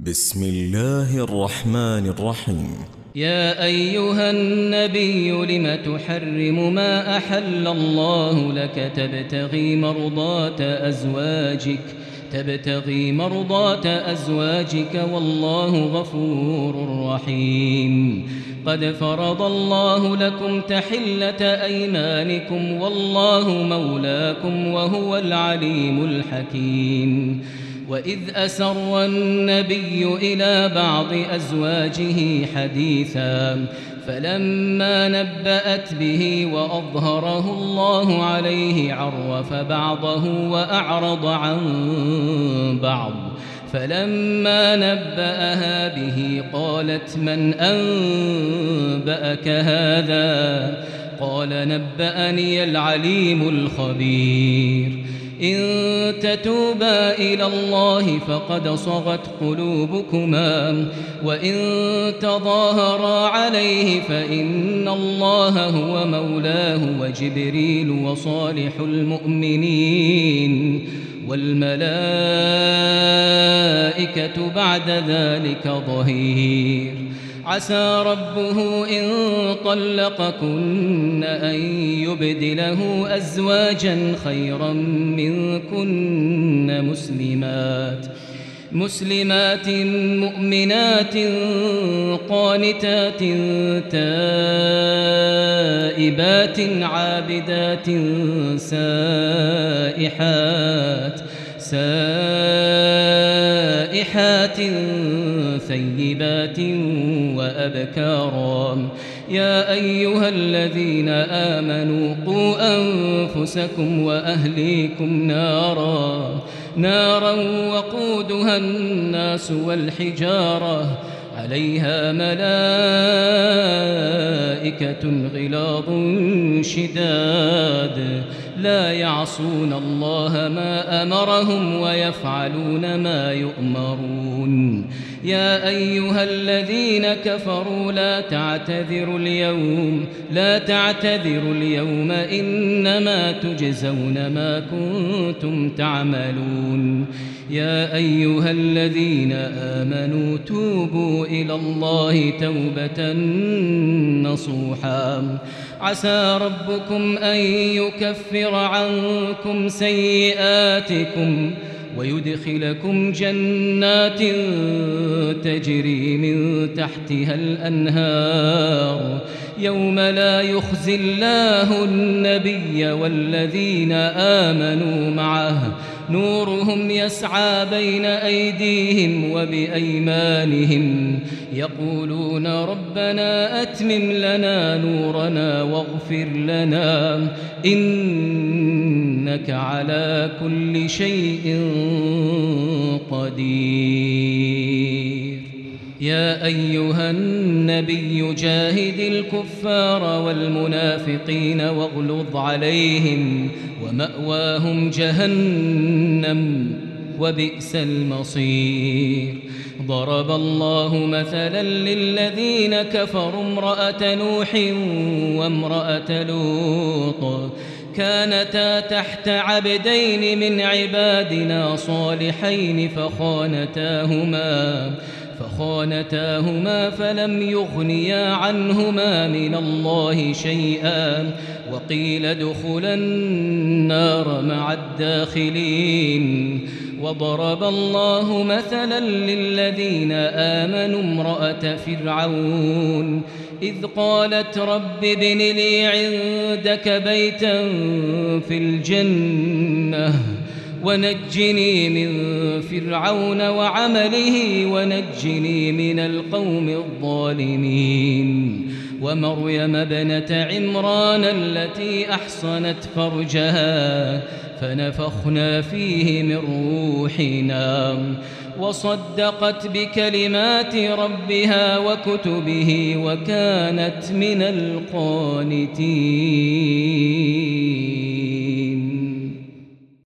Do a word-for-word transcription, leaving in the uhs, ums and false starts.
بسم الله الرحمن الرحيم. يا أيها النبي لم تحرم ما أحل الله لك تبتغي مرضات أزواجك تبتغي مرضات أزواجك والله غفور رحيم. قد فرض الله لكم تحلة أيمانكم والله مولاكم وهو العليم الحكيم. وإذ أسر النبي إلى بعض أزواجه حديثا فلما نبأت به وأظهره الله عليه عرف بعضه وأعرض عن بعض. فلما نبأها به قالت من أنبأك هذا؟ قال نبأني العليم الخبير. إن تتوبا إلى الله فقد صغت قلوبكما وإن تظاهرا عليه فإن الله هو مولاه وجبريل وصالح المؤمنين والملائكة بعد ذلك ظهير. عسى ربه إن طلقكن أن يبدله أزواجا خيرا منكن مسلمات مسلمات مؤمنات قانتات تائبات عابدات سائحات سائحات ثيبات وأبكارا. يا أيها الذين آمنوا قوا أنفسكم وأهليكم نارا نارا وقودها الناس والحجارة عليها ملائكة غلاظ شداد لا يعصون الله ما أمرهم ويفعلون ما يؤمرون. يا أيها الذين كفروا لا تعتذروا اليوم لا تعتذروا اليوم إنما تجزون ما كنتم تعملون. يا أيها الذين آمنوا توبوا إلى الله توبة نصوحا عسى ربكم أن يكفر عنكم سيئاتكم ويدخلكم جنات تجري من تحتها الأنهار يوم لا يخزي الله النبي والذين آمنوا معه نورهم يسعى بين أيديهم وبأيمانهم يقولون ربنا أتمم لنا نورنا واغفر لنا إنك على كل شيء قدير. يا أيها النبي جاهد الكفار والمنافقين واغلظ عليهم ومأواهم جهنم وبئس المصير. ضرب الله مثلا للذين كفروا امرأة نوح وامرأة لوط كانتا تحت عبدين من عبادنا صالحين فخانتاهما فخانتاهما فلم يغنيا عنهما من الله شيئا وقيل ادخلا النار مع الداخلين. وضرب الله مثلا للذين آمنوا امرأة فرعون إذ قالت رب ابن لي عندك بيتا في الجنة ونجني من فرعون وعمله ونجني من القوم الظالمين. ومريم ابنة عمران التي أحصنت فرجها فنفخنا فيه من روحنا وصدقت بكلمات ربها وكتبه وكانت من القانتين.